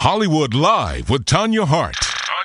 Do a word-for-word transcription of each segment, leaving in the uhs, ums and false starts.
Hollywood Live with Tanya Hart.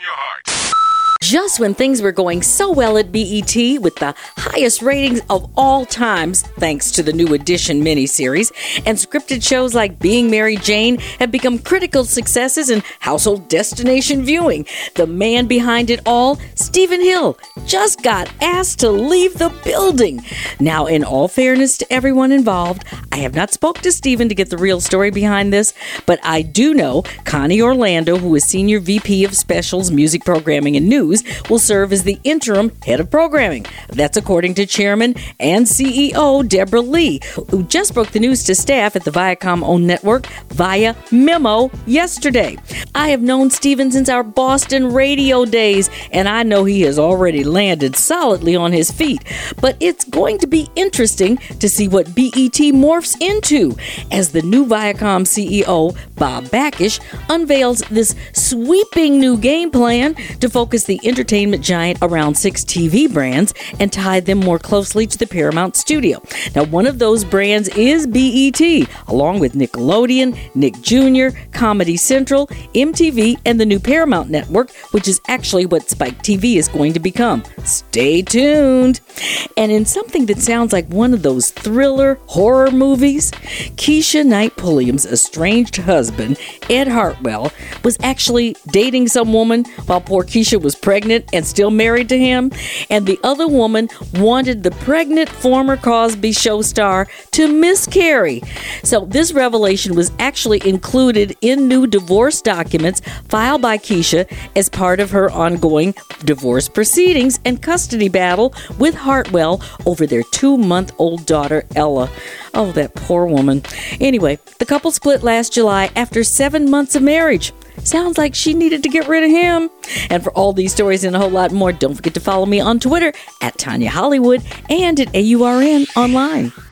Just when things were going so well at B E T with the highest ratings of all times, thanks to the New Edition miniseries, and scripted shows like Being Mary Jane have become critical successes in household destination viewing, the man behind it all, Stephen Hill, just got asked to leave the building. Now, in all fairness to everyone involved, I have not spoke to Stephen to get the real story behind this, but I do know Connie Orlando, who is Senior V P of Specials, Music Programming, and News, will serve as the interim head of programming. That's according to Chairman and C E O Deborah Lee, who just broke the news to staff at the Viacom-owned network via memo yesterday. I have known Stephen since our Boston radio days, and I know he has already landed solidly on his feet. But it's going to be interesting to see what B E T morphs into as the new Viacom C E O, Bob Bakish, unveils this sweeping new game plan to focus the entertainment giant around six T V brands and tie them more closely to the Paramount studio. Now, one of those brands is B E T, along with Nickelodeon, Nick Junior, Comedy Central, M T V, and the new Paramount Network, which is actually what Spike T V is going to become. Stay tuned. And in something that sounds like one of those thriller horror movies, Keisha Knight Pulliam's estranged husband, Ed Hartwell, was actually dating some woman while poor Keisha was pregnant and still married to him, and the other woman wanted the pregnant former Cosby Show star to miscarry. So this revelation was actually included in new divorce documents filed by Keisha as part of her ongoing divorce proceedings and custody battle with Hartwell over their two-month-old daughter, Ella. Oh, that poor woman. Anyway, the couple split last July after seven months of marriage. Sounds like she needed to get rid of him. And for all these stories and a whole lot more, don't forget to follow me on Twitter at Tanya Hollywood and at A U R N online.